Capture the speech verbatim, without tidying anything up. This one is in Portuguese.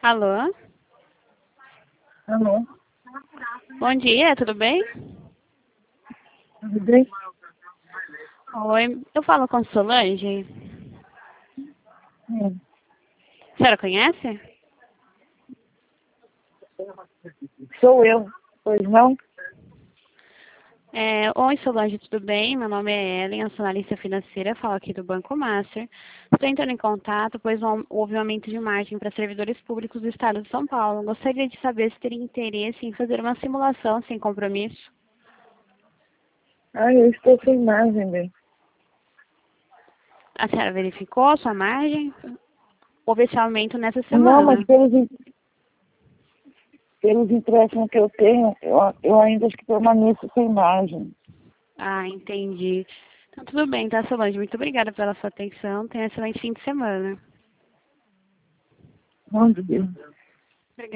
Alô? Alô? Bom dia, tudo bem? Tudo bem? Oi, eu falo com Solange. Sim. A senhora conhece? Sou eu. Pois não? É, oi, Solange, tudo bem? Meu nome é Ellen, eu sou analista financeira, falo aqui do Banco Master. Estou entrando em contato, pois houve um aumento de margem para servidores públicos do Estado de São Paulo. Gostaria de saber se teria interesse em fazer uma simulação sem compromisso. Ah, eu estou sem margem, bem. A senhora verificou a sua margem? Houve esse aumento nessa Não, mas semana. pelos, in- pelos empréstimos que eu tenho, eu, eu ainda acho que permaneço sem margem. Ah, entendi. Então, tudo bem, tá, Solange? Muito obrigada pela sua atenção. Tenha um excelente fim de semana. Bom dia.